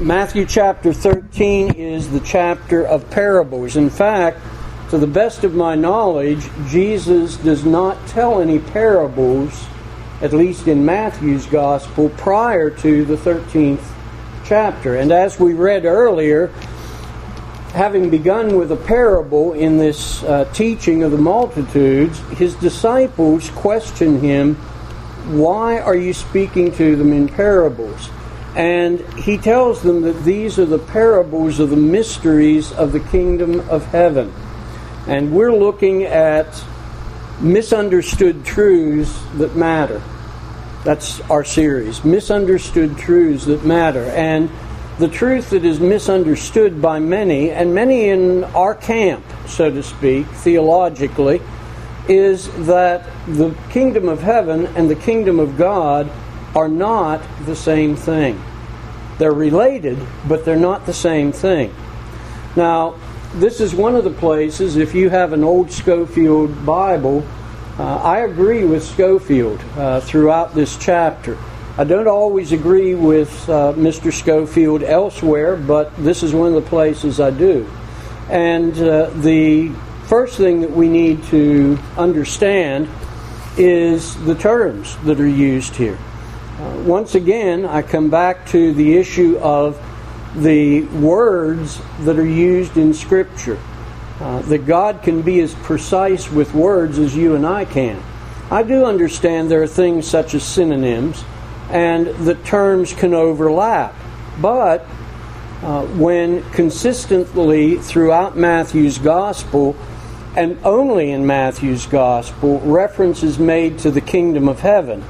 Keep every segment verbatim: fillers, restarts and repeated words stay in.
Matthew chapter thirteen is the chapter of parables. In fact, to the best of my knowledge, Jesus does not tell any parables, at least in Matthew's gospel, prior to the thirteenth chapter. And as we read earlier, having begun with a parable in this uh, teaching of the multitudes, his disciples question him, "Why are you speaking to them in parables?" And he tells them that these are the parables of the mysteries of the kingdom of heaven. And we're looking at misunderstood truths that matter. That's our series, Misunderstood Truths That Matter. And the truth that is misunderstood by many, and many in our camp, so to speak, theologically, is that the kingdom of heaven and the kingdom of God are not the same thing. They're related, but they're not the same thing. Now, this is one of the places, if you have an old Scofield Bible, uh, I agree with Scofield uh, throughout this chapter. I don't always agree with uh, Mister Scofield elsewhere, but this is one of the places I do. And uh, the first thing that we need to understand is the terms that are used here. Uh, once again, I come back to the issue of the words that are used in Scripture. Uh, that God can be as precise with words as you and I can. I do understand there are things such as synonyms, and the terms can overlap. But uh, when consistently throughout Matthew's Gospel, and only in Matthew's Gospel, reference is made to the kingdom of heaven,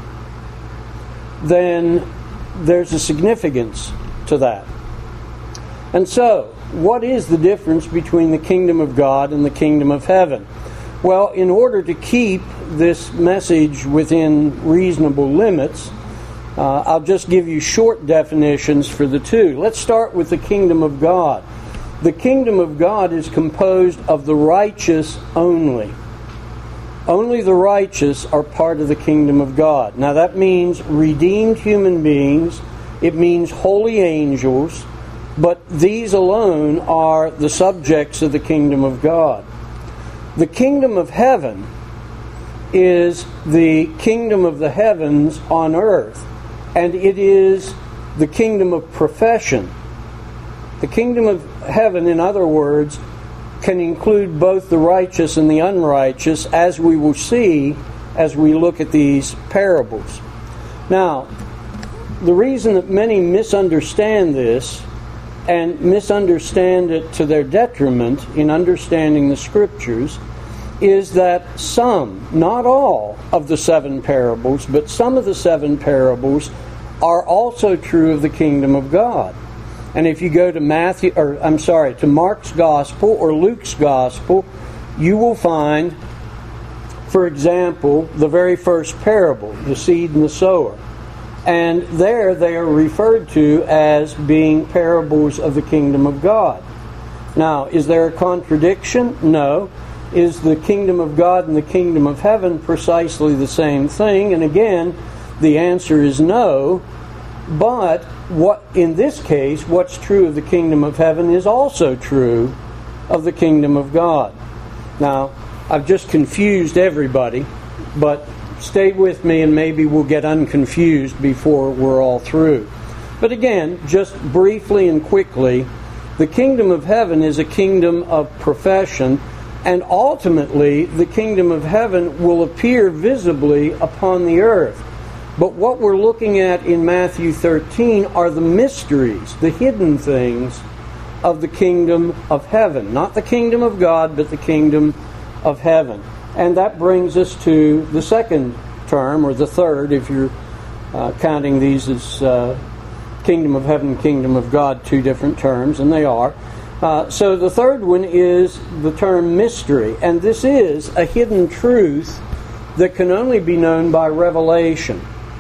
then there's a significance to that. And so, what is the difference between the kingdom of God and the kingdom of heaven? Well, in order to keep this message within reasonable limits, uh, I'll just give you short definitions for the two. Let's start with the kingdom of God. The kingdom of God is composed of the righteous only. Only the righteous are part of the kingdom of God. Now that means redeemed human beings. It means holy angels. But these alone are the subjects of the kingdom of God. The kingdom of heaven is the kingdom of the heavens on earth. And it is the kingdom of profession. The kingdom of heaven, in other words, can include both the righteous and the unrighteous, as we will see as we look at these parables. Now, the reason that many misunderstand this, and misunderstand it to their detriment in understanding the Scriptures, is that some, not all, of the seven parables, but some of the seven parables are also true of the kingdom of God. And if you go to Matthew, or I'm sorry, to Mark's Gospel or Luke's Gospel, you will find, for example, the very first parable, the seed and the sower. And there they are referred to as being parables of the kingdom of God. Now, is there a contradiction? No. Is the kingdom of God and the kingdom of heaven precisely the same thing? And again, the answer is no. But what in this case, what's true of the kingdom of heaven is also true of the kingdom of God. Now, I've just confused everybody, but stay with me and maybe we'll get unconfused before we're all through. But again, just briefly and quickly, the kingdom of heaven is a kingdom of profession, and ultimately the kingdom of heaven will appear visibly upon the earth. But what we're looking at in Matthew thirteen are the mysteries, the hidden things of the kingdom of heaven. Not the kingdom of God, but the kingdom of heaven. And that brings us to the second term, or the third, if you're uh, counting these as uh, kingdom of heaven, kingdom of God, two different terms, and they are. Uh, so the third one is the term mystery. And this is a hidden truth that can only be known by revelation.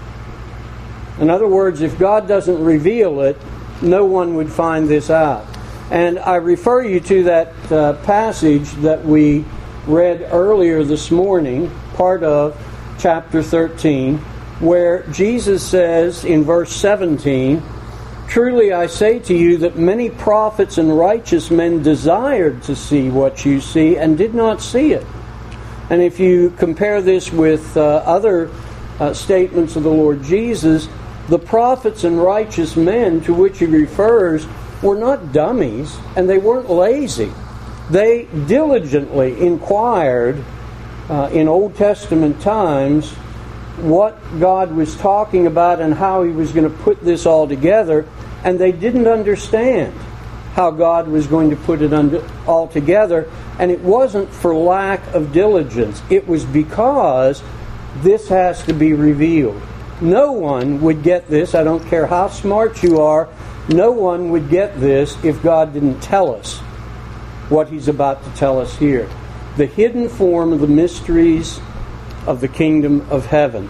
In other words, if God doesn't reveal it, no one would find this out. And I refer you to that uh, passage that we read earlier this morning, part of chapter thirteen, where Jesus says in verse seventeen, Truly I say to you that many prophets and righteous men desired to see what you see and did not see it. And if you compare this with uh, other uh, statements of the Lord Jesus, the prophets and righteous men to which he refers were not dummies, and they weren't lazy. They diligently inquired uh, in Old Testament times what God was talking about and how he was going to put this all together, and they didn't understand how God was going to put it under, all together, and it wasn't for lack of diligence. It was because this has to be revealed. No one would get this. I don't care how smart you are. No one would get this if God didn't tell us what he's about to tell us here. The hidden form of the mysteries of the kingdom of heaven.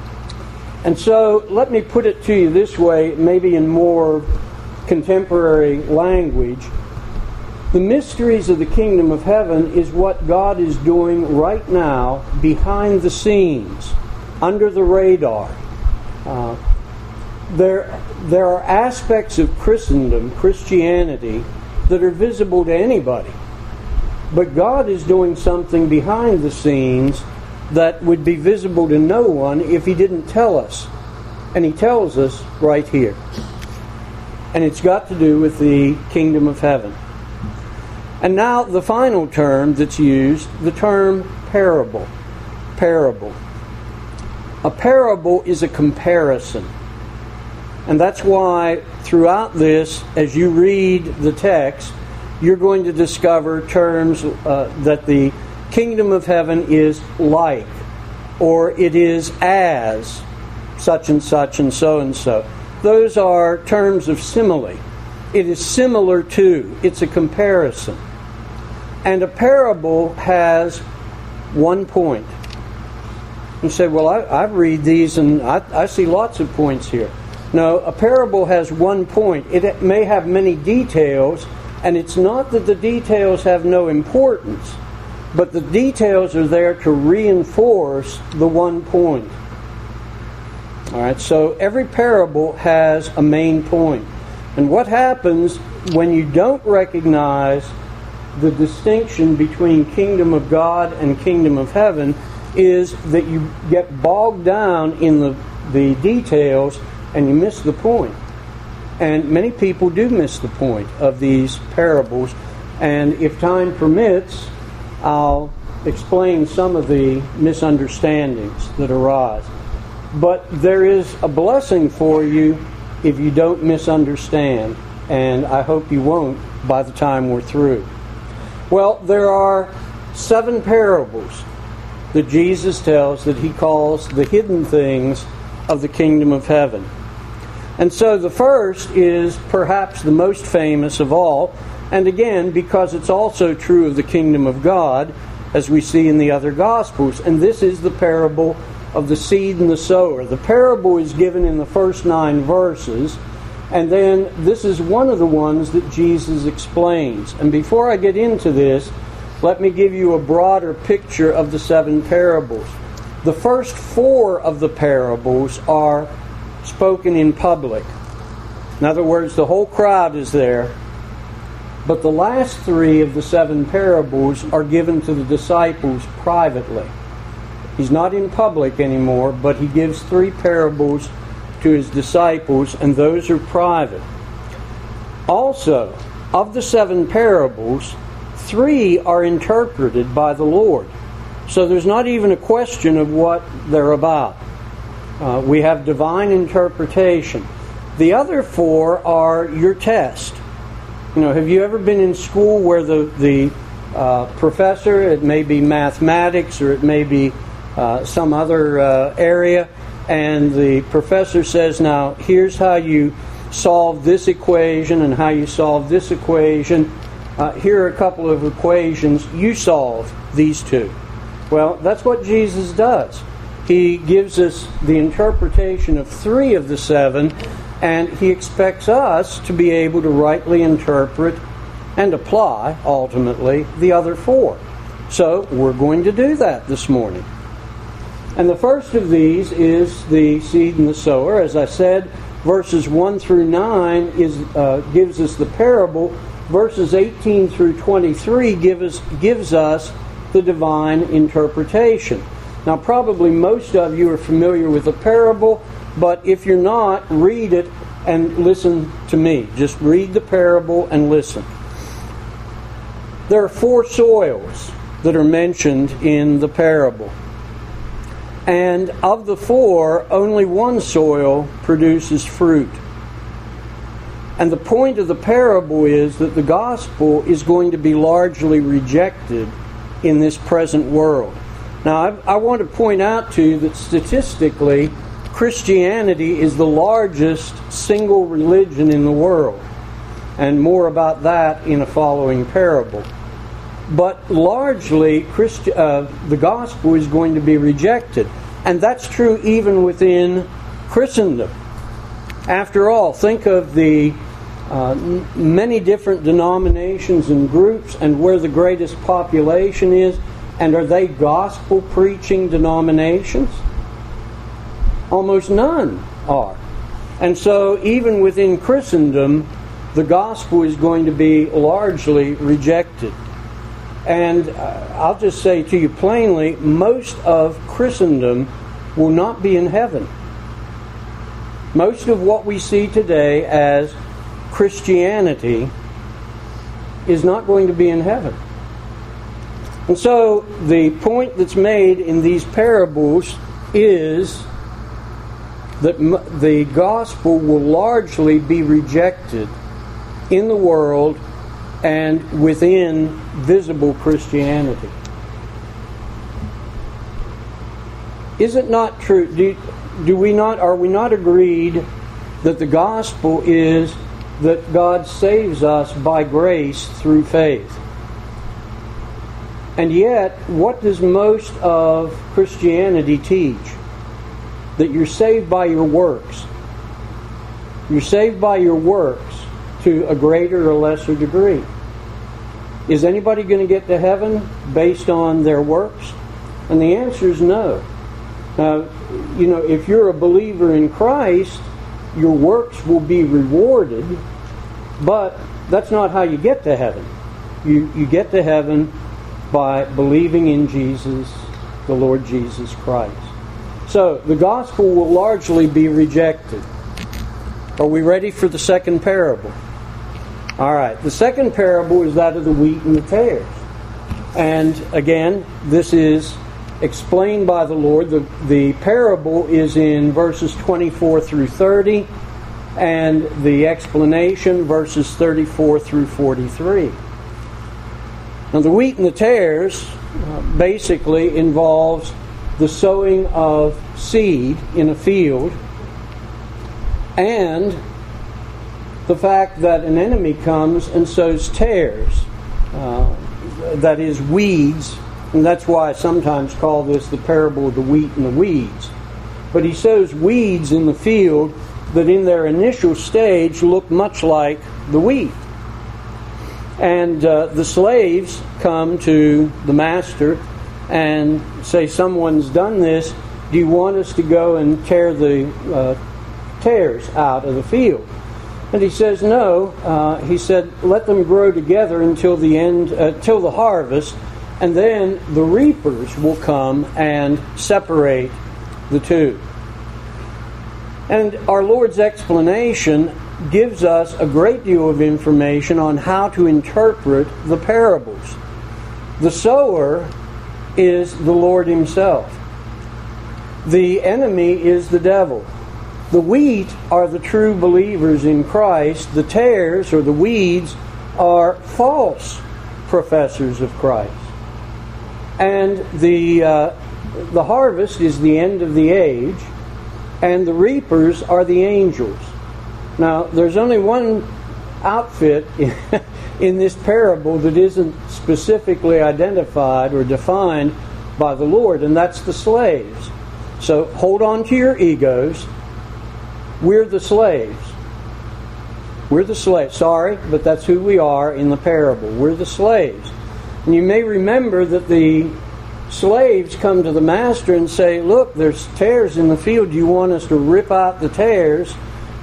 And so, let me put it to you this way, maybe in more contemporary language. The mysteries of the kingdom of heaven is what God is doing right now behind the scenes, under the radar. Uh, there, there are aspects of Christendom, Christianity, that are visible to anybody. But God is doing something behind the scenes that would be visible to no one if he didn't tell us. And he tells us right here. And it's got to do with the kingdom of heaven. And now the final term that's used, the term parable. Parable. A parable is a comparison. And that's why throughout this, as you read the text, you're going to discover terms uh, that the kingdom of heaven is like, or it is as such and such and so and so. Those are terms of simile. It is similar to. It's a comparison. And a parable has one point. You say, well, I, I read these and I, I see lots of points here. No, a parable has one point. It may have many details, and it's not that the details have no importance, but the details are there to reinforce the one point. All right, so every parable has a main point. And what happens when you don't recognize the distinction between kingdom of God and kingdom of heaven is that you get bogged down in the, the details and you miss the point. And many people do miss the point of these parables. And if time permits, I'll explain some of the misunderstandings that arise. But there is a blessing for you if you don't misunderstand, and I hope you won't by the time we're through. Well, there are seven parables that Jesus tells that he calls the hidden things of the kingdom of heaven. And so the first is perhaps the most famous of all, and again, because it's also true of the kingdom of God, as we see in the other Gospels, and this is the parable of the seed and the sower. The parable is given in the first nine verses, and then this is one of the ones that Jesus explains. And before I get into this, let me give you a broader picture of the seven parables. The first four of the parables are spoken in public. In other words, the whole crowd is there. But the last three of the seven parables are given to the disciples privately. He's not in public anymore, but he gives three parables to his disciples, and those are private. Also, of the seven parables, three are interpreted by the Lord. So there's not even a question of what they're about. Uh, we have divine interpretation. The other four are your test. You know, have you ever been in school where the, the uh, professor, it may be mathematics or it may be uh, some other uh, area, and the professor says, now, here's how you solve this equation and how you solve this equation. Uh, here are a couple of equations. You solve these two. Well, that's what Jesus does. He gives us the interpretation of three of the seven, and he expects us to be able to rightly interpret and apply, ultimately, the other four. So, we're going to do that this morning. And the first of these is the seed and the sower. As I said, verses one through nine is uh, gives us the parable. Verses eighteen through twenty-three give us, gives us the divine interpretation. Now, probably most of you are familiar with the parable, but if you're not, read it and listen to me. Just read the parable and listen. There are four soils that are mentioned in the parable. And of the four, only one soil produces fruit. And the point of the parable is that the gospel is going to be largely rejected in this present world. Now, I, I want to point out to you that statistically, Christianity is the largest single religion in the world. And more about that in a following parable. But largely, Christi- uh, the gospel is going to be rejected. And that's true even within Christendom. After all, think of the uh, many different denominations and groups and where the greatest population is. And are they gospel-preaching denominations? Almost none are. And so even within Christendom, the gospel is going to be largely rejected. And uh, I'll just say to you plainly, most of Christendom will not be in heaven. Most of what we see today as Christianity is not going to be in heaven. And so the point that's made in these parables is that m- the gospel will largely be rejected in the world and within visible Christianity. Is it not true? Do, do we not? Are we not agreed that the gospel is that God saves us by grace through faith? And yet, what does most of Christianity teach? That you're saved by your works. You're saved by your works to a greater or lesser degree. Is anybody going to get to heaven based on their works? And the answer is no. Now, you know, if you're a believer in Christ, your works will be rewarded, but that's not how you get to heaven. You, you get to heaven by believing in Jesus, the Lord Jesus Christ. So, the gospel will largely be rejected. Are we ready for the second parable? All right. The second parable is that of the wheat and the tares. And again, this is explained by the Lord. The, the parable is in verses twenty-four through thirty, and the explanation, verses thirty-four through forty-three. Now, the wheat and the tares uh, basically involves the sowing of seed in a field and the fact that an enemy comes and sows tares, uh, that is, weeds, and that's why I sometimes call this the parable of the wheat and the weeds. But he sows weeds in the field that in their initial stage look much like the wheat. And uh, the slaves come to the master and say, someone's done this, do you want us to go and tear the uh, tares out of the field? And he says, no. Uh, he said, let them grow together until the end, uh, till the harvest, and then the reapers will come and separate the two. And our Lord's explanation gives us a great deal of information on how to interpret the parables. The sower is the Lord Himself. The enemy is the devil. The wheat are the true believers in Christ. The tares, or the weeds, are false professors of Christ. And the uh, the harvest is the end of the age, and the reapers are the angels. Now, there's only one outfit in, in this parable that isn't specifically identified or defined by the Lord, and that's the slaves. So hold on to your egos. We're the slaves. We're the slaves. Sorry, but that's who we are in the parable. We're the slaves. And you may remember that the slaves come to the master and say, look, there's tares in the field. Do you want us to rip out the tares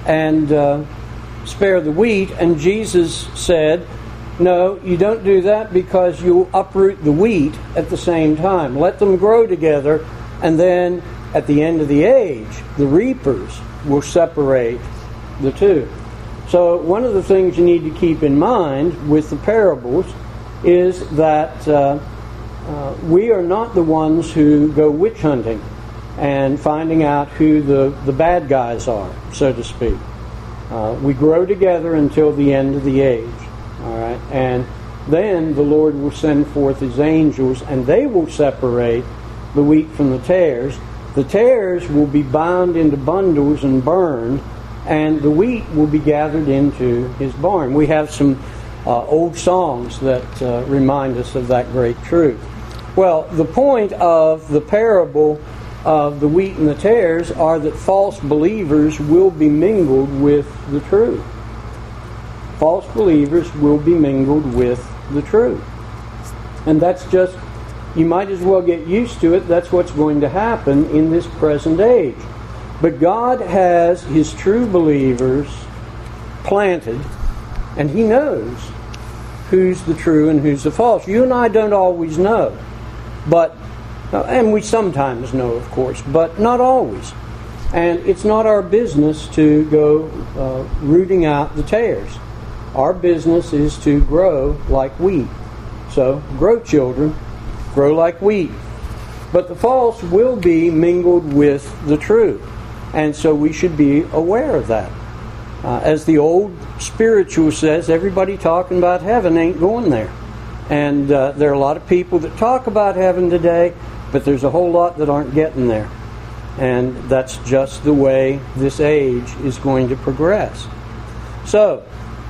and uh, spare the wheat. And Jesus said, no, you don't do that, because you'll uproot the wheat at the same time. Let them grow together, and then at the end of the age, the reapers will separate the two. So one of the things you need to keep in mind with the parables is that uh, uh, we are not the ones who go witch hunting and finding out who the, the bad guys are, so to speak. Uh, we grow together until the end of the age. All right, and then the Lord will send forth His angels, and they will separate the wheat from the tares. The tares will be bound into bundles and burned, and the wheat will be gathered into His barn. We have some uh, old songs that uh, remind us of that great truth. Well, the point of the parable of the wheat and the tares are that false believers will be mingled with the truth. False believers will be mingled with the truth. And that's just, you might as well get used to it. That's what's going to happen in this present age. But God has His true believers planted, and He knows who's the true and who's the false. You and I don't always know. But, and we sometimes know, of course, but not always. And it's not our business to go uh, rooting out the tares. Our business is to grow like wheat. So, grow, children. Grow like wheat. But the false will be mingled with the truth. And so we should be aware of that. Uh, as the old spiritual says, everybody talking about heaven ain't going there. And uh, there are a lot of people that talk about heaven today, but there's a whole lot that aren't getting there. And that's just the way this age is going to progress. So,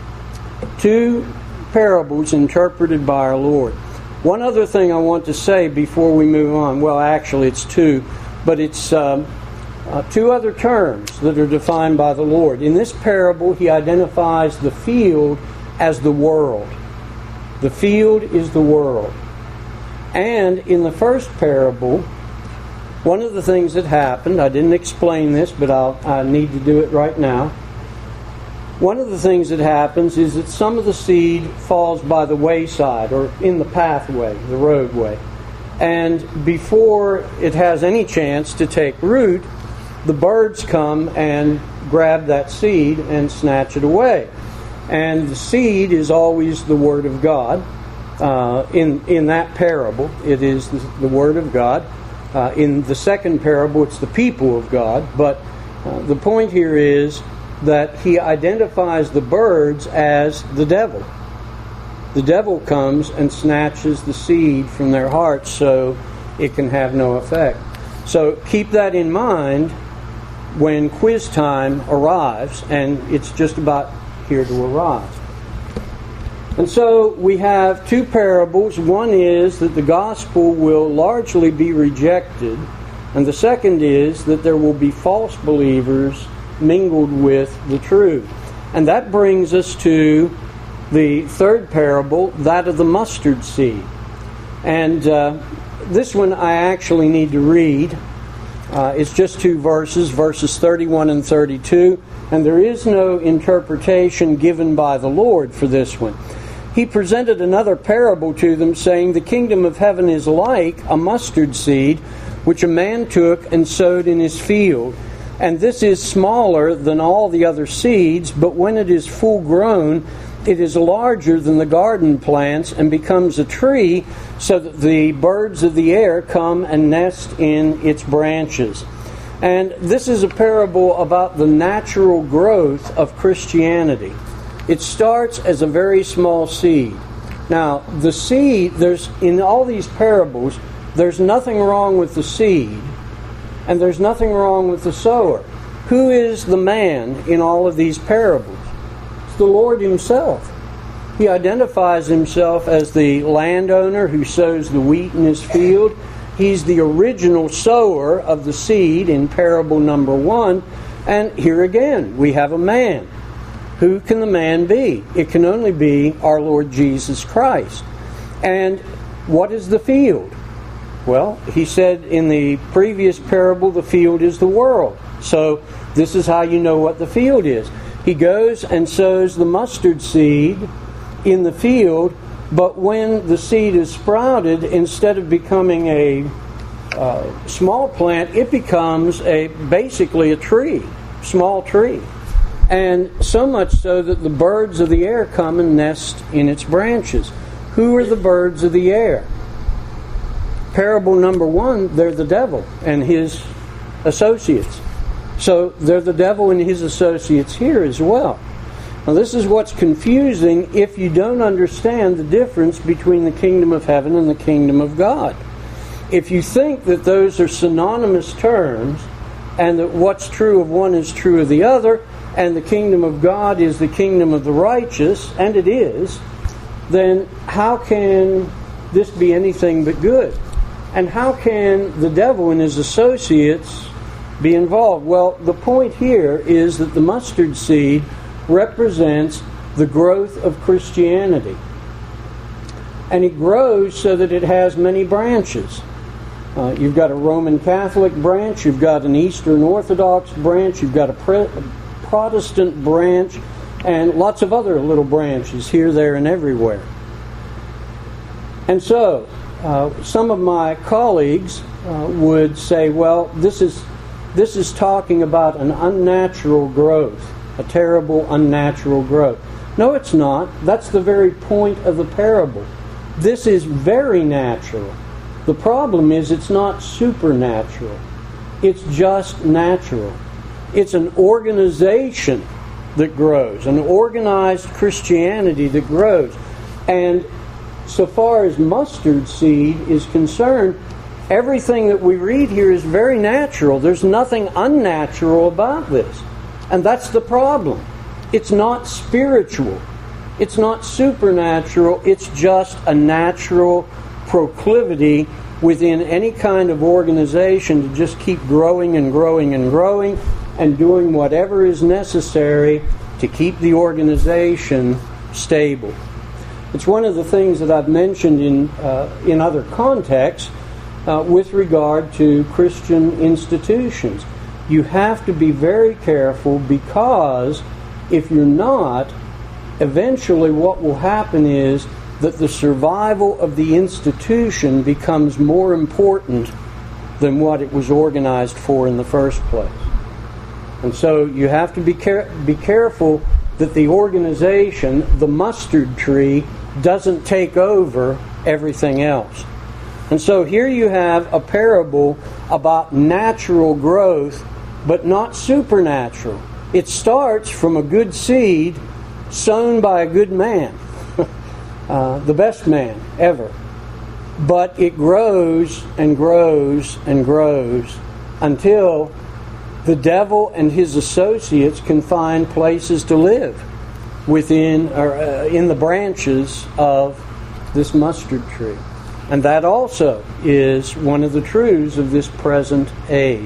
two parables interpreted by our Lord. One other thing I want to say before we move on, well, actually it's two, but it's um, uh, two other terms that are defined by the Lord. In this parable, He identifies the field as the world. The field is the world. And in the first parable, one of the things that happened, I didn't explain this, but I'll, I need to do it right now. One of the things that happens is that some of the seed falls by the wayside or in the pathway, the roadway. And before it has any chance to take root, the birds come and grab that seed and snatch it away. And the seed is always the Word of God. Uh, in, in that parable, it is the, the Word of God. Uh, in the second parable, it's the people of God. But uh, the point here is that He identifies the birds as the devil. The devil comes and snatches the seed from their hearts so it can have no effect. So keep that in mind when quiz time arrives, and it's just about here to arrive. And so we have two parables. One is that the gospel will largely be rejected, and the second is that there will be false believers mingled with the truth. And that brings us to the third parable, that of the mustard seed. And uh, this one I actually need to read. Uh, it's just two verses, verses thirty-one and thirty-two, and there is no interpretation given by the Lord for this one. He presented another parable to them, saying, "The kingdom of heaven is like a mustard seed, which a man took and sowed in his field. And this is smaller than all the other seeds, but when it is full grown, it is larger than the garden plants and becomes a tree, so that the birds of the air come and nest in its branches." And this is a parable about the natural growth of Christianity. It starts as a very small seed. Now, the seed, there's in all these parables, there's nothing wrong with the seed, and there's nothing wrong with the sower. Who is the man in all of these parables? It's the Lord Himself. He identifies Himself as the landowner who sows the wheat in his field. He's the original sower of the seed in parable number one. And here again, we have a man. Who can the man be? It can only be our Lord Jesus Christ. And what is the field? Well, He said in the previous parable, the field is the world. So This is how you know what the field is. He goes and sows the mustard seed in the field, but when the seed is sprouted, instead of becoming a uh, small plant, it becomes a basically a tree, small tree. And so much so that the birds of the air come and nest in its branches. Who are the birds of the air? Parable number one, they're the devil and his associates. So they're the devil and his associates here as well. Now this is what's confusing if you don't understand the difference between the kingdom of heaven and the kingdom of God. If you think that those are synonymous terms and that what's true of one is true of the other, and the kingdom of God is the kingdom of the righteous, and it is, then how can this be anything but good? And how can the devil and his associates be involved? Well, the point here is that the mustard seed represents the growth of Christianity. And it grows so that it has many branches. Uh, you've got a Roman Catholic branch, you've got an Eastern Orthodox branch, you've got a, pre- a Protestant branch, and lots of other little branches here, there, and everywhere. And so, uh, some of my colleagues uh, would say, well, this is this is talking about an unnatural growth, a terrible unnatural growth. No, it's not. That's the very point of the parable. This is very natural. The problem is it's not supernatural. It's just natural. It's an organization that grows, an organized Christianity that grows. And so far as mustard seed is concerned, everything that we read here is very natural. There's nothing unnatural about this. And that's the problem. It's not spiritual. It's not supernatural. It's just a natural proclivity within any kind of organization to just keep growing and growing and growing and doing whatever is necessary to keep the organization stable. It's one of the things that I've mentioned in uh, in other contexts uh, with regard to Christian institutions. You have to be very careful, because if you're not, eventually what will happen is that the survival of the institution becomes more important than what it was organized for in the first place. And so you have to be care- be careful that the organization, the mustard tree, doesn't take over everything else. And so here you have a parable about natural growth, but not supernatural. It starts from a good seed sown by a good man, uh, the best man ever. But it grows and grows and grows until the devil and his associates can find places to live within or uh, in the branches of this mustard tree. And that also is one of the truths of this present age.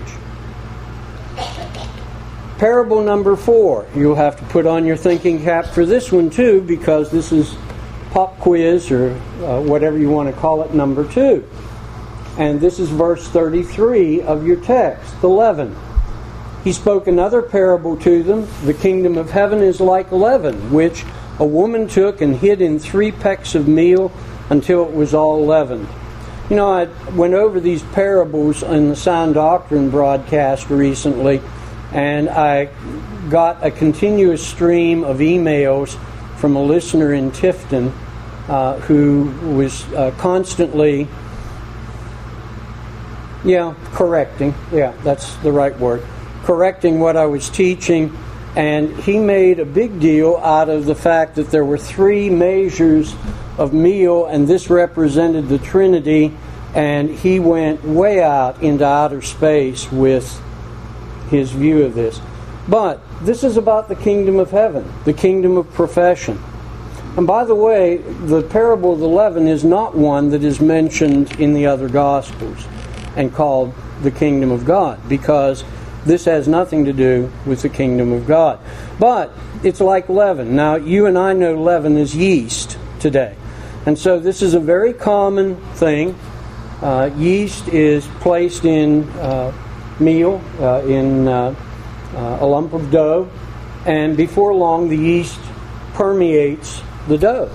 Parable number four. You'll have to put on your thinking cap for this one too, because this is pop quiz, or uh, whatever you want to call it, number two. And this is verse thirty-three of your text, the leaven. He spoke another parable to them. The kingdom of heaven is like leaven, which a woman took and hid in three pecks of meal until it was all leavened. You know, I went over these parables in the Sound Doctrine broadcast recently, and I got a continuous stream of emails from a listener in Tifton uh, who was uh, constantly, yeah, correcting. Yeah, that's the right word. Correcting what I was teaching, and he made a big deal out of the fact that there were three measures of meal, and this represented the Trinity, and he went way out into outer space with his view of this. But this is about the kingdom of heaven, the kingdom of profession. And by the way, the parable of the leaven is not one that is mentioned in the other Gospels and called the kingdom of God, because this has nothing to do with the kingdom of God. But it's like leaven. Now, you and I know leaven is yeast today. And so this is a very common thing. Uh, yeast is placed in uh, meal, uh, in uh, uh, a lump of dough, and before long the yeast permeates the dough.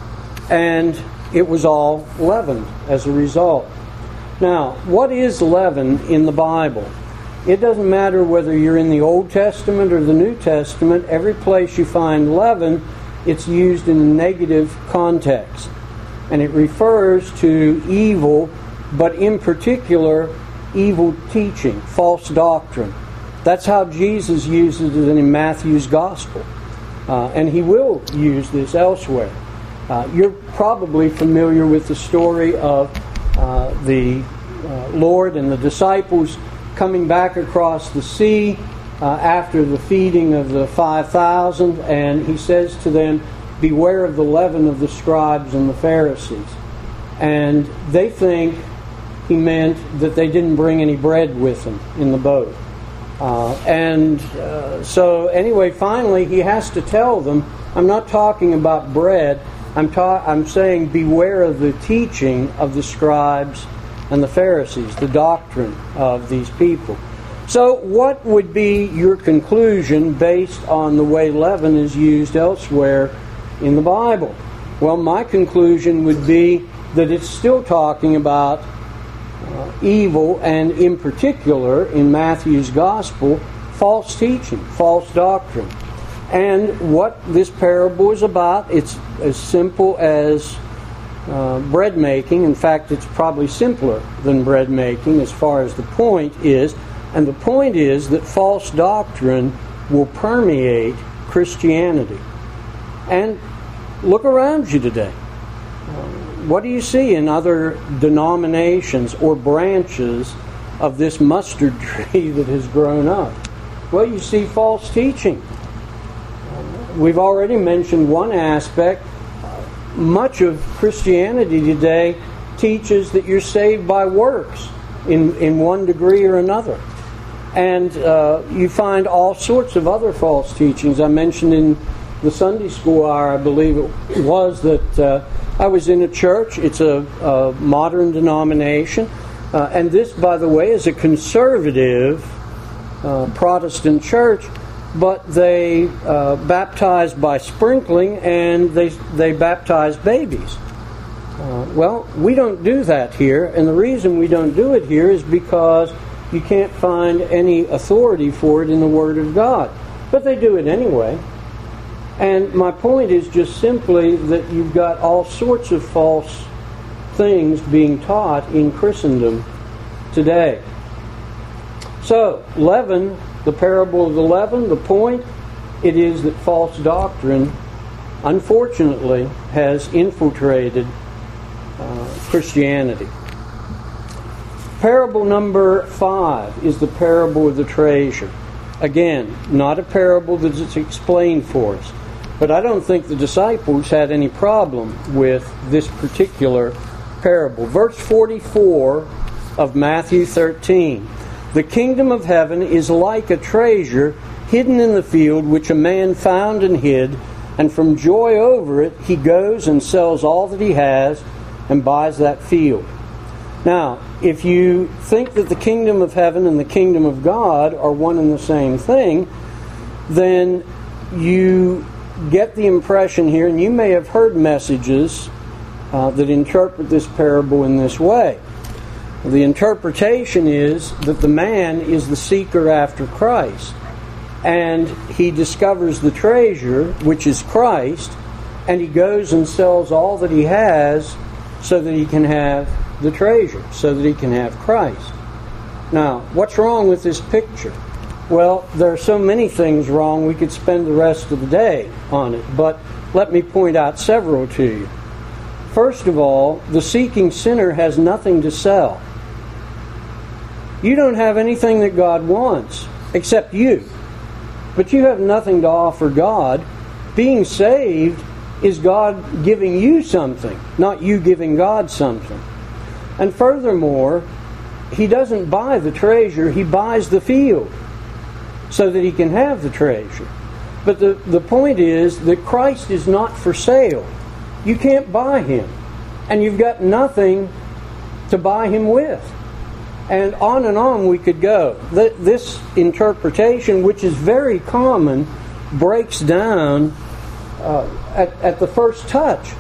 And it was all leavened as a result. Now, what is leaven in the Bible? It doesn't matter whether you're in the Old Testament or the New Testament. Every place you find leaven, it's used in a negative context. And it refers to evil, but in particular, evil teaching, false doctrine. That's how Jesus uses it in Matthew's Gospel. Uh, and he will use this elsewhere. Uh, you're probably familiar with the story of uh, the uh, Lord and the disciples coming back across the sea uh, after the feeding of the five thousand, and he says to them, "Beware of the leaven of the scribes and the Pharisees." And they think he meant that they didn't bring any bread with them in the boat. Uh, and uh, so anyway, finally he has to tell them, I'm not talking about bread, I'm, ta- I'm saying beware of the teaching of the scribes and the Pharisees, the doctrine of these people. So what would be your conclusion based on the way leaven is used elsewhere in the Bible? Well, my conclusion would be that it's still talking about uh, evil, and in particular, in Matthew's Gospel, false teaching, false doctrine. And what this parable is about, it's as simple as uh, bread making. In fact, it's probably simpler than bread making as far as the point is. And the point is that false doctrine will permeate Christianity. And look around you today. What do you see in other denominations or branches of this mustard tree that has grown up? Well, you see false teaching. We've already mentioned one aspect. Much of Christianity today teaches that you're saved by works in, in one degree or another. And uh, you find all sorts of other false teachings. I mentioned in the Sunday school hour, I believe it was, that uh, I was in a church. It's a, a modern denomination. Uh, and this, by the way, is a conservative uh, Protestant church, but they uh, baptize by sprinkling, and they, they baptize babies. Uh, well, we don't do that here, and the reason we don't do it here is because you can't find any authority for it in the Word of God. But they do it anyway. And my point is just simply that you've got all sorts of false things being taught in Christendom today. So, leaven, the parable of the leaven, the point, it is that false doctrine, unfortunately, has infiltrated uh, Christianity. Parable number five is the parable of the treasure. Again, not a parable that is explained for us. But I don't think the disciples had any problem with this particular parable. Verse forty-four of Matthew thirteen. The kingdom of heaven is like a treasure hidden in the field, which a man found and hid, and from joy over it he goes and sells all that he has and buys that field. Now, if you think that the kingdom of heaven and the kingdom of God are one and the same thing, then you get the impression here, and you may have heard messages uh, that interpret this parable in this way. The interpretation is that the man is the seeker after Christ, and he discovers the treasure, which is Christ, and he goes and sells all that he has so that he can have the treasure, so that he can have Christ. Now, what's wrong with this picture? Well, there are so many things wrong, we could spend the rest of the day on it, but let me point out several to you. First of all, the seeking sinner has nothing to sell. You don't have anything that God wants, except you. But you have nothing to offer God. Being saved is God giving you something, not you giving God something. And furthermore, he doesn't buy the treasure, he buys the field, so that he can have the treasure. But the, the point is that Christ is not for sale. You can't buy him. And you've got nothing to buy him with. And on and on we could go. This interpretation, which is very common, breaks down uh, at, at the first touch.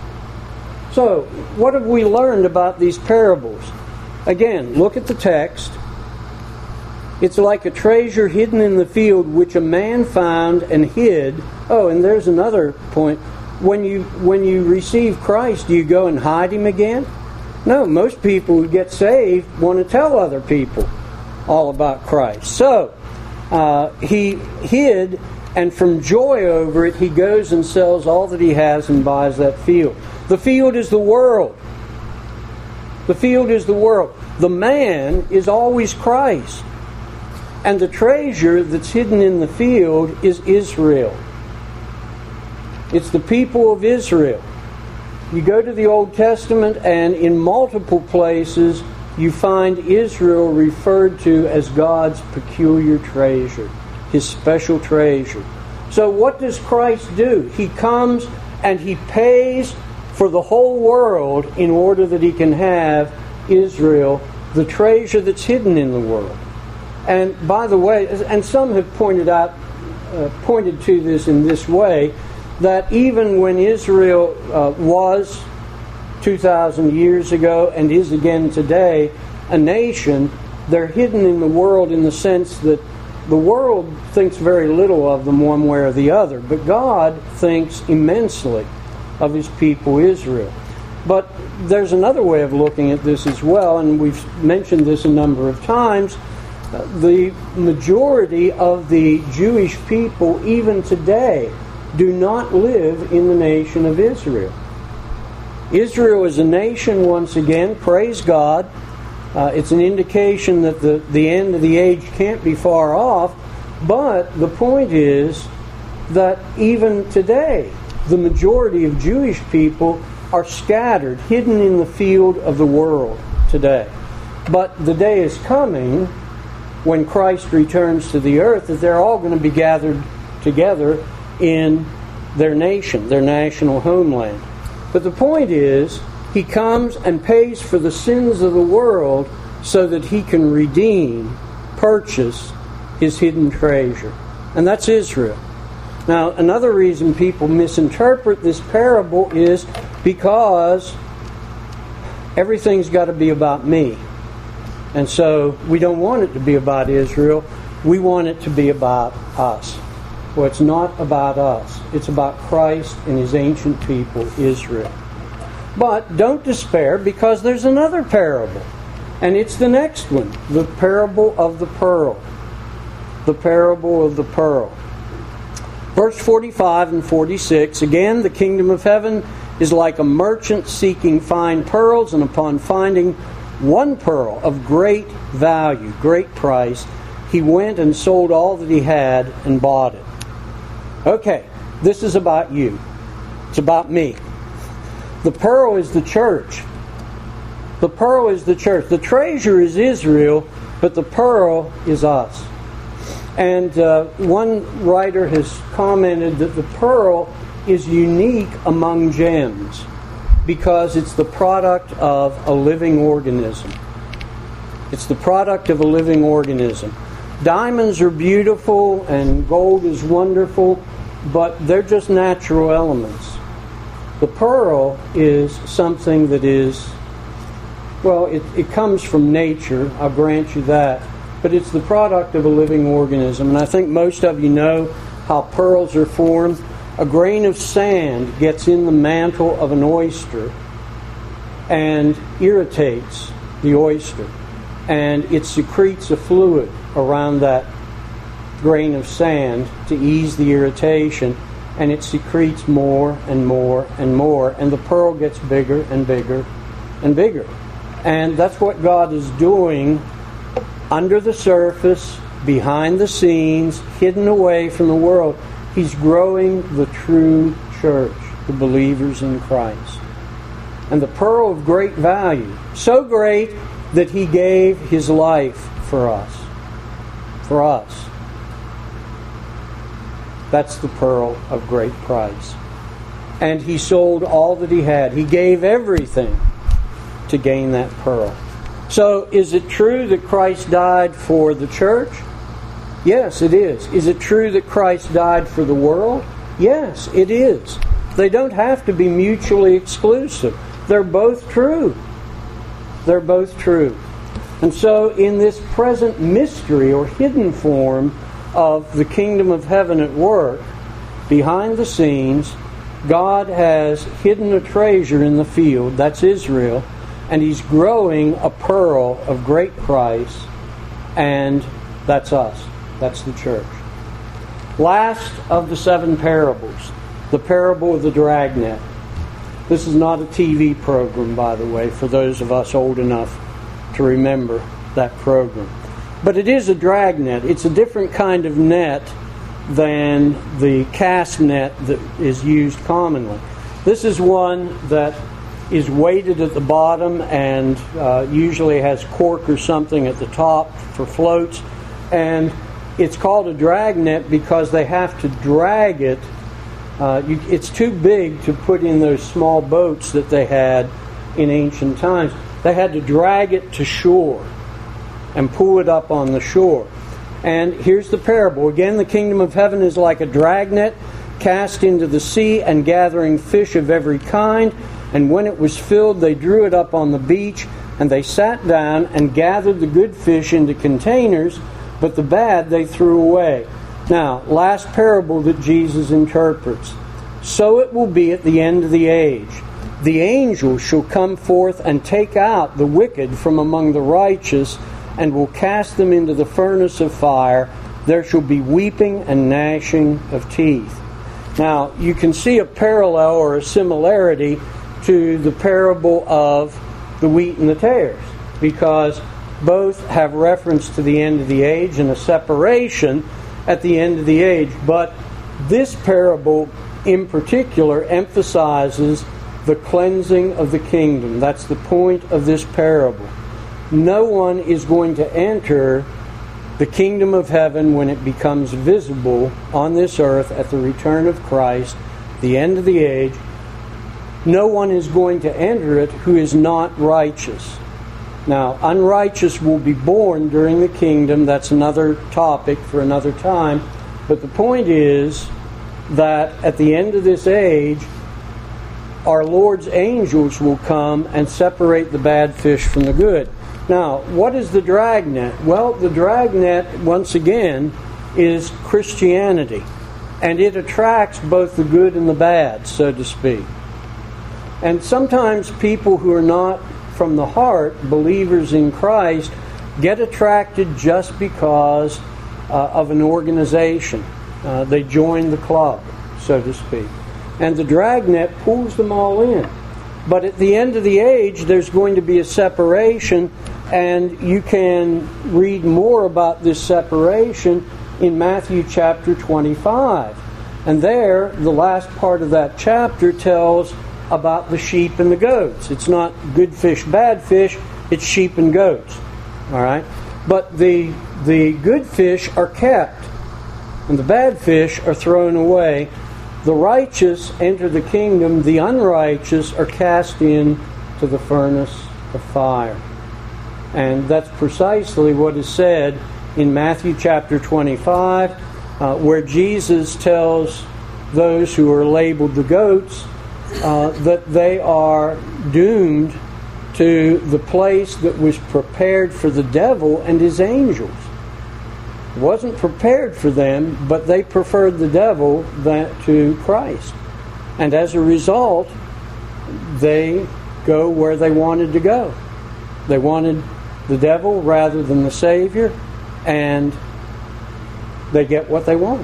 So, what have we learned about these parables? Again, look at the text. It's like a treasure hidden in the field which a man found and hid. Oh, and there's another point. When you when you receive Christ, do you go and hide Him again? No, most people who get saved want to tell other people all about Christ. So, uh, he hid, and from joy over it, he goes and sells all that he has and buys that field. The field is the world. The field is the world. The man is always Christ. And the treasure that's hidden in the field is Israel. It's the people of Israel. You go to the Old Testament, and in multiple places you find Israel referred to as God's peculiar treasure, His special treasure. So what does Christ do? He comes and He pays for the whole world in order that He can have Israel, the treasure that's hidden in the world. And by the way, and some have pointed out, uh, pointed to this in this way, that even when Israel uh, was two thousand years ago and is again today a nation, they're hidden in the world in the sense that the world thinks very little of them one way or the other, but God thinks immensely of His people Israel. But there's another way of looking at this as well, and we've mentioned this a number of times. Uh, the majority of the Jewish people, even today, do not live in the nation of Israel. Israel is a nation, once again, praise God. Uh, it's an indication that the, the end of the age can't be far off, but the point is that even today, the majority of Jewish people are scattered, hidden in the field of the world today. But the day is coming when Christ returns to the earth that they're all going to be gathered together in their nation, their national homeland. But the point is, He comes and pays for the sins of the world so that He can redeem, purchase His hidden treasure. And that's Israel. Now, another reason people misinterpret this parable is because everything's got to be about me. And so we don't want it to be about Israel. We want it to be about us. Well, it's not about us. It's about Christ and His ancient people, Israel. But don't despair, because there's another parable. And it's the next one. The parable of the pearl. The parable of the pearl. Verse forty-five and forty-six. Again, the kingdom of heaven is like a merchant seeking fine pearls, and upon finding one pearl of great value, great price, he went and sold all that he had and bought it. Okay, this is about you. It's about me. The pearl is the church. The pearl is the church. The treasure is Israel, but the pearl is us. And uh, one writer has commented that the pearl is unique among gems because it's the product of a living organism. It's the product of a living organism. Diamonds are beautiful and gold is wonderful, but they're just natural elements. The pearl is something that is, well, it, it comes from nature, I'll grant you that, but it's the product of a living organism. And I think most of you know how pearls are formed. A grain of sand gets in the mantle of an oyster and irritates the oyster, and it secretes a fluid around that grain of sand to ease the irritation, and it secretes more and more and more, and the pearl gets bigger and bigger and bigger. And that's what God is doing under the surface, behind the scenes, hidden away from the world. He's growing the true church, the believers in Christ. And the pearl of great value, so great that He gave His life for us. For us. That's the pearl of great price. And He sold all that He had. He gave everything to gain that pearl. So, is it true that Christ died for the church? Yes, it is. Is it true that Christ died for the world? Yes, it is. They don't have to be mutually exclusive. They're both true. They're both true. And so, in this present mystery or hidden form of the kingdom of heaven at work, behind the scenes, God has hidden a treasure in the field, that's Israel, and He's growing a pearl of great price, and that's us. That's the church. Last of the seven parables, the parable of the dragnet. This is not a T V program, by the way, for those of us old enough to remember that program. But it is a dragnet. It's a different kind of net than the cast net that is used commonly. This is one that is weighted at the bottom and uh, usually has cork or something at the top for floats. And it's called a dragnet because they have to drag it. Uh, you, it's too big to put in those small boats that they had in ancient times. They had to drag it to shore and pull it up on the shore. And here's the parable. Again, the kingdom of heaven is like a dragnet cast into the sea and gathering fish of every kind. And when it was filled, they drew it up on the beach, and they sat down and gathered the good fish into containers, but the bad they threw away. Now, last parable that Jesus interprets. So it will be at the end of the age. The angels shall come forth and take out the wicked from among the righteous, and will cast them into the furnace of fire. There shall be weeping and gnashing of teeth. Now, you can see a parallel or a similarity to the parable of the wheat and the tares, because both have reference to the end of the age and a separation at the end of the age. But this parable in particular emphasizes the cleansing of the kingdom. That's the point of this parable. No one is going to enter the kingdom of heaven when it becomes visible on this earth at the return of Christ, the end of the age. No one is going to enter it who is not righteous. Now, unrighteous will be born during the kingdom. That's another topic for another time. But the point is that at the end of this age, our Lord's angels will come and separate the bad fish from the good. Now, what is the dragnet? Well, the dragnet, once again, is Christianity. And it attracts both the good and the bad, so to speak. And sometimes people who are not from the heart, believers in Christ, get attracted just because uh, of an organization. Uh, they join the club, so to speak. And the dragnet pulls them all in. But at the end of the age, there's going to be a separation, and you can read more about this separation in Matthew chapter twenty-five. And there, the last part of that chapter tells about the sheep and the goats. It's not good fish, bad fish, it's sheep and goats. All right? But the the good fish are kept, and the bad fish are thrown away. The righteous enter the kingdom, the unrighteous are cast into the furnace of fire. And that's precisely what is said in Matthew chapter twenty-five, uh, where Jesus tells those who are labeled the goats uh, that they are doomed to the place that was prepared for the devil and his angels. It wasn't prepared for them, but they preferred the devil than to Christ. And as a result, they go where they wanted to go. They wanted the devil rather than the Savior, and they get what they want.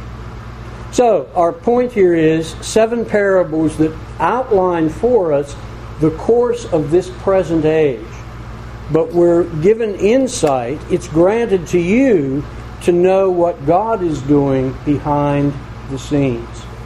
So, our point here is seven parables that outline for us the course of this present age. But we're given insight. It's granted to you to know what God is doing behind the scenes.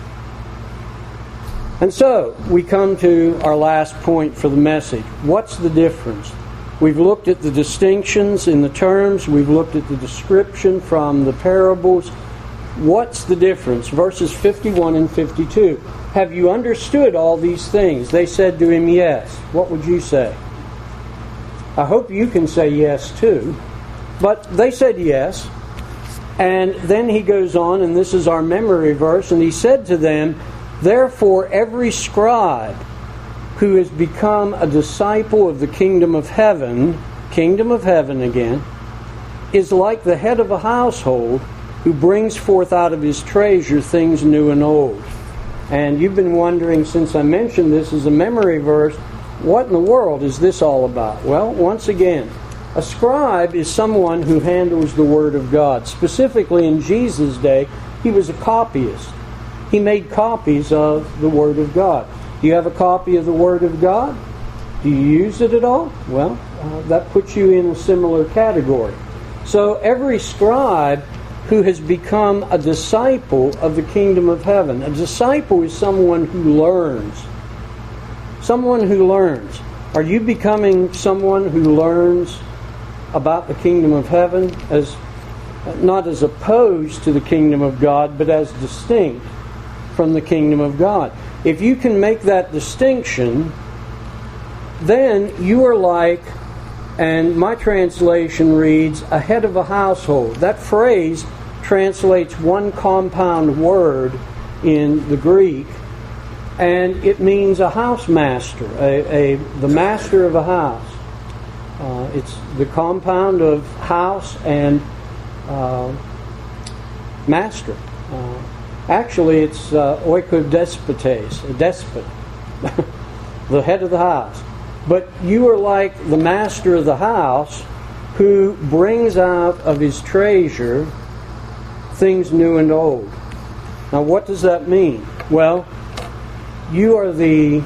And so, we come to our last point for the message. What's the difference? We've looked at the distinctions in the terms. We've looked at the description from the parables. What's the difference? Verses fifty-one and fifty-two. Have you understood all these things? They said to him, yes. What would you say? I hope you can say yes too. But they said yes. And then he goes on, and this is our memory verse, and he said to them, "Therefore every scribe who has become a disciple of the kingdom of heaven," kingdom of heaven again, "is like the head of a household who brings forth out of his treasure things new and old." And you've been wondering, since I mentioned this as a memory verse, what in the world is this all about? Well, once again, a scribe is someone who handles the Word of God. Specifically in Jesus' day, he was a copyist. He made copies of the Word of God. Do you have a copy of the Word of God? Do you use it at all? Well, uh, that puts you in a similar category. So every scribe who has become a disciple of the kingdom of heaven. A disciple is someone who learns. Someone who learns. Are you becoming someone who learns about the kingdom of heaven, as not as opposed to the kingdom of God, but as distinct from the kingdom of God? If you can make that distinction, then you are like, and my translation reads, a head of a household. That phrase translates one compound word in the Greek, and it means a house master, a, a the master of a house. Uh, it's the compound of house and uh, master. Uh, actually, it's uh, oikodespotes, a despot, the head of the house. But you are like the master of the house who brings out of his treasure things new and old. Now, what does that mean? Well, you are the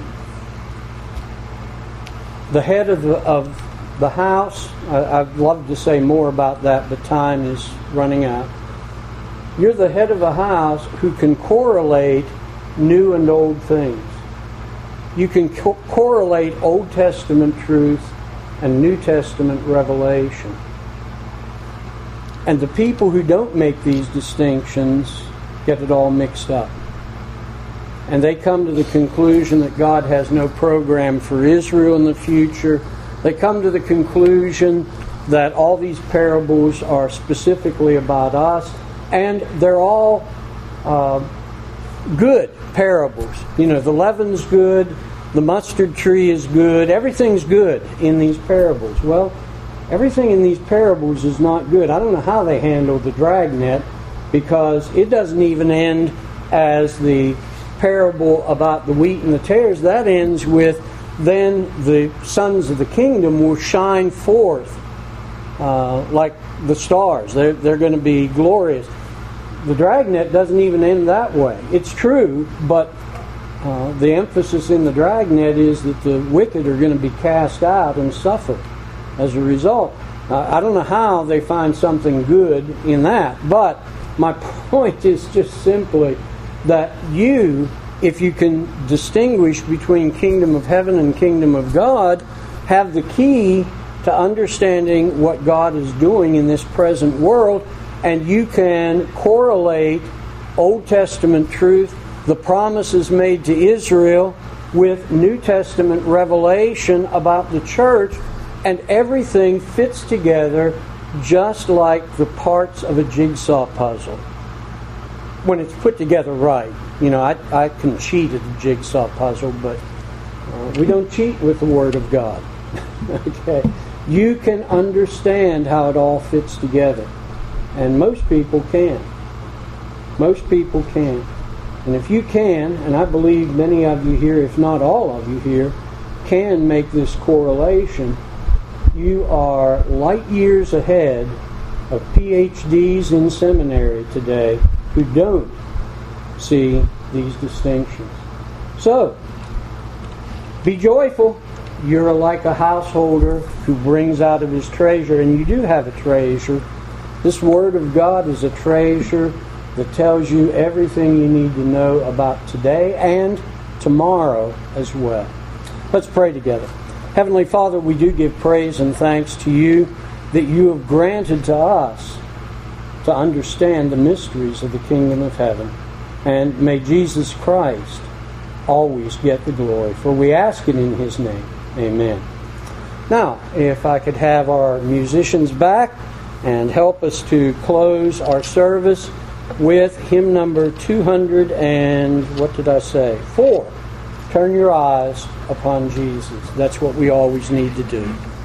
the head of the, of the house. I, I'd love to say more about that, but time is running out. You're the head of a house who can correlate new and old things. You can co- correlate Old Testament truth and New Testament revelation. And the people who don't make these distinctions get it all mixed up. And they come to the conclusion that God has no program for Israel in the future. They come to the conclusion that all these parables are specifically about us, and they're all uh, good parables. You know, the leaven's good, the mustard tree is good, everything's good in these parables. Well, everything in these parables is not good. I don't know how they handled the dragnet, because it doesn't even end as the parable about the wheat and the tares. That ends with, then the sons of the kingdom will shine forth uh, like the stars. They're, they're going to be glorious. The dragnet doesn't even end that way. It's true, but uh, the emphasis in the dragnet is that the wicked are going to be cast out and suffer as a result. Uh, I don't know how they find something good in that, but my point is just simply that you, if you can distinguish between kingdom of heaven and kingdom of God, have the key to understanding what God is doing in this present world, and you can correlate Old Testament truth, the promises made to Israel, with New Testament revelation about the church, and everything fits together just like the parts of a jigsaw puzzle. When it's put together right. You know, I, I can cheat at the jigsaw puzzle, but uh, we don't cheat with the Word of God. Okay? You can understand how it all fits together. And most people can. Most people can. And if you can, and I believe many of you here, if not all of you here, can make this correlation, you are light years ahead of P H Ds in seminary today who don't see these distinctions. So, be joyful. You're like a householder who brings out of his treasure, and you do have a treasure. This Word of God is a treasure that tells you everything you need to know about today and tomorrow as well. Let's pray together. Heavenly Father, we do give praise and thanks to you that you have granted to us to understand the mysteries of the kingdom of heaven. And may Jesus Christ always get the glory. For we ask it in His name. Amen. Now, if I could have our musicians back and help us to close our service with hymn number two hundred and, what did I say? Four. Turn your eyes upon Jesus. That's what we always need to do.